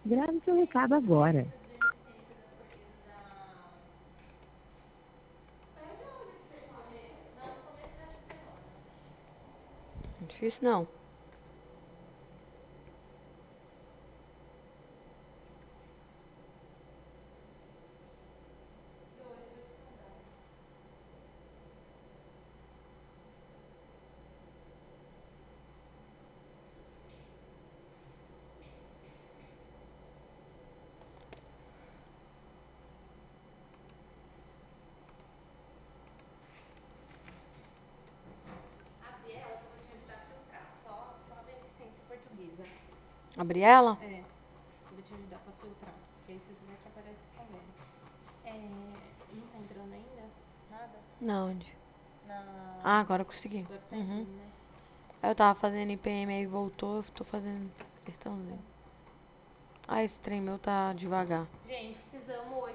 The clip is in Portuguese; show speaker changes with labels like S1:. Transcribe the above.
S1: Grave seu recado agora.
S2: Não é difícil, não. Abrir ela?
S3: É, eu vou te ajudar pra filtrar, porque aí você vai que aparece com ele. Não tá entrando ainda? Nada?
S2: Não, onde?
S3: Na...
S2: Ah, agora eu consegui.
S3: Agora tá entrando, né?
S2: Eu tava fazendo IPM, aí voltou, eu tô fazendo cartãozinho. Ah, esse trem meu tá devagar.
S3: Gente, precisamos hoje